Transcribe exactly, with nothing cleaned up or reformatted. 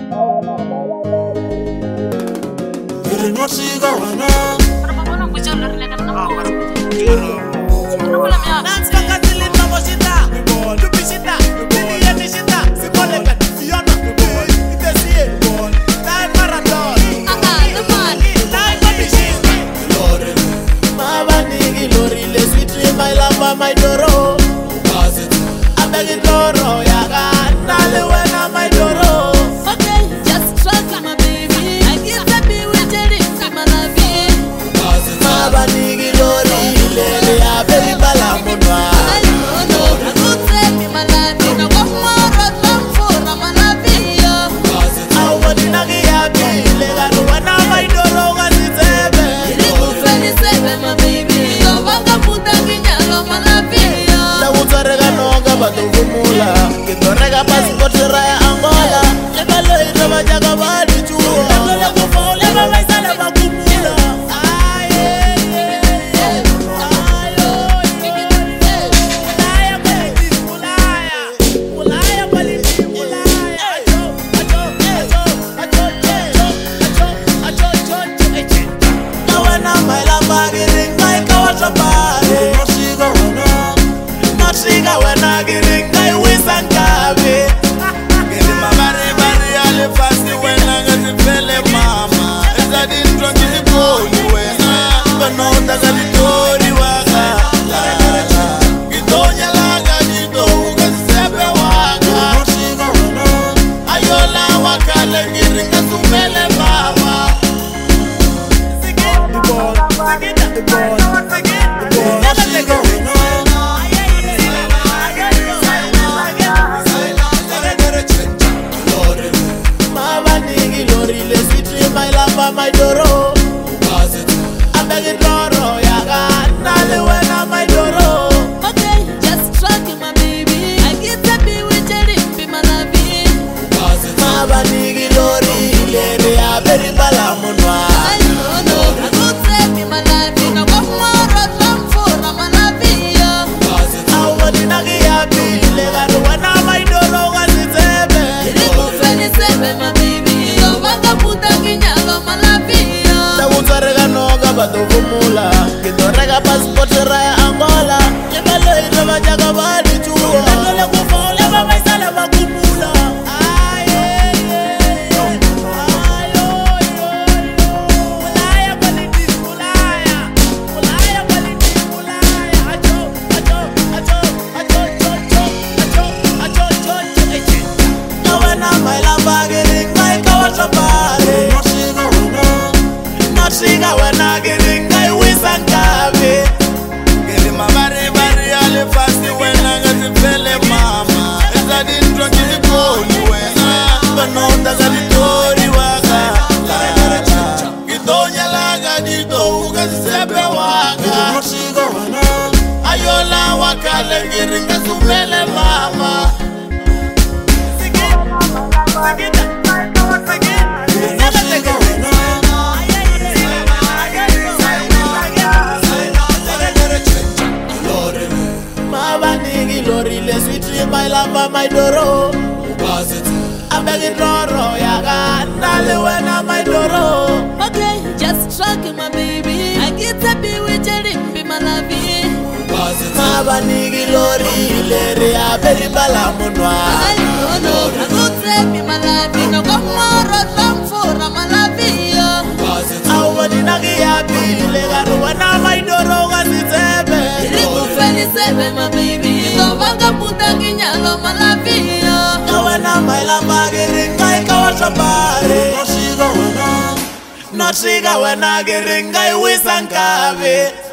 Nasiga wana Rababona kujolo rele kana Ah, ko. Kiro Rababona mya. Dance kakazili mamoshita Lupishita Lupini nishita Sikoleka Fiona Itesie Time marathon Ah, the man. Time mabishita Lore Mama nigi lori le sweet dream my love my doro Ubazit Abegi doro yaga Nale wena my doro Okay, just trust my baby. I get to be with you in my life. Ubazit Mama nigi lori le le abegi bala munwa I don't know. I could take me my life. You know what more of them for my life. Ubazit Awodi nagi yabi le ganu wena my doro gazitebe Really seven my baby. So wanga puta kinyalo my life. La utarega noga batuvumula Kitorega passport raya Angola Lekalo itrava jaga bali chuo Lekalo kufa ulema maisala makumula Aye, aye, aye Ulaya kweli, ulaya Ulaya kweli, ulaya Acho, acho, acho, acho, acho, acho, acho, acho Kawana maila magiring mai kawashabari Nasiga wana Nasiga wena giringa iwisangabe Gili mabari bari ale fasi wena gazifele mama Eza dintro ngizikoni wena Bano utagalitori waka Gitonya laga dito ugazisepe waka Nasiga wana Ayola wakale giringa sumele mama Sigit the ball, sigit the ball, sigit the ball Nasiga wana Lore Mama nigi lori le sweet dream my love my doro Ubazit Abegi doro yaga nale wena my doro Okay, just trust my baby. I get to be with you in my life. Ubazit Mama nigi lori le le aberi bala munwa I don't know. I could take me my life. You know what more of them for my life. Ubazit Awodi nagi yabi le ganu wena my doro gazitebe La utarega noga batuvumula Kitorega passport raya Angola Lekalo itrava jaga bali chuo Lekalo kufa ulema maisala makumula Aye, aye, aye Ulaya kwaliti, ulaya Ulaya kwaliti, ulaya Acho, acho, acho, acho, acho, acho, acho, acho, acho Kawena maila bagiring mai kawashabari Nasiga wana Nasiga wena giringa iwisangabe Gili mabari bari ale fasi wena gazifele mama Eza dintro ngizikoni wena Bano utagalitori waka Gitonya laga dito ugazisepe waka Nasiga wana Ayola wakale giringa sumele mama Sigit, sigit, sigit Nasiga wana Lore Mama nigi lori le sweet dream my love my doro Ubazit Abegi doro yaga nale wena my doro Okay, just trust my baby. I get to be with you in my life. Ubazit Mama nigi lori le re abegi bala munwa I don't know. I could take me my life. You know what more of them for my life. Ubazit Awodi nagi yabi le ganu wena my doro gazitebe Seven, my baby. So wanga puta kinyalo my life. Kawena maila magiringa ikawashabari Nasiga wana Nasiga wena giringa iwisangabe